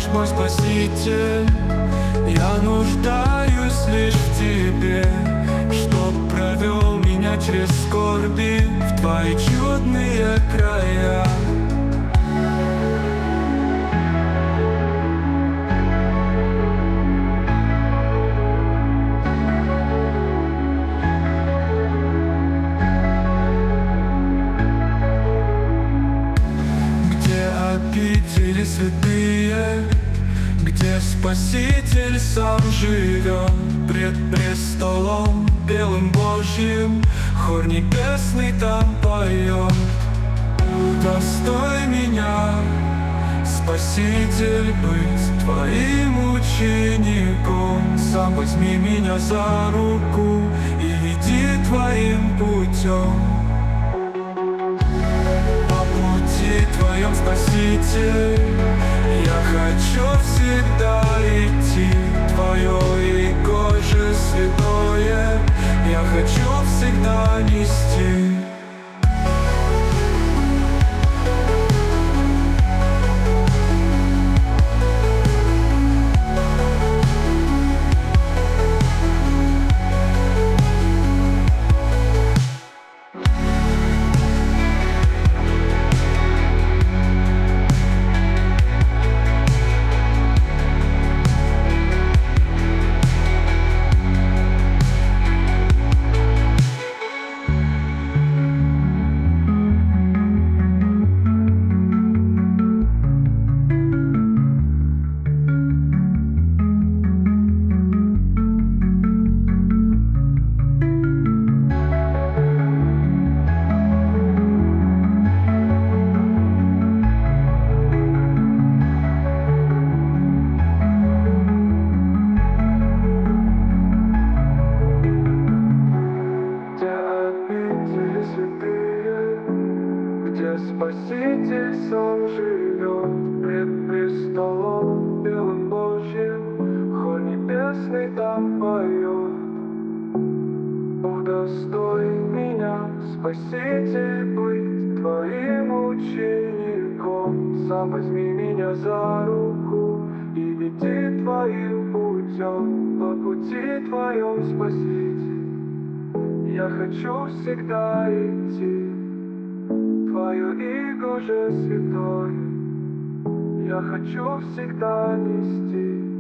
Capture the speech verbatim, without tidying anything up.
мой спаситель. Я нуждаюсь лишь в тебе, чтоб провел меня через скорби в твои чудные края. Обители святые, где Спаситель сам живет, пред престолом белым Божьим хор небесный там поет. Удостой меня, Спаситель, быть твоим учеником. Сам возьми меня за руку и веди твоим путем. Твоем, Спаситель, я хочу всегда идти. Твое иго же святое я хочу всегда нести. Где Спаситель сам живет, пред престолом белым Божьим хор небесный там поет. Удостой меня, Спаситель, быть твоим учеником. Сам возьми меня за руку и веди твоим путем. По пути твоем, Спаситель, я хочу всегда идти. Твое иго же святое я хочу всегда нести.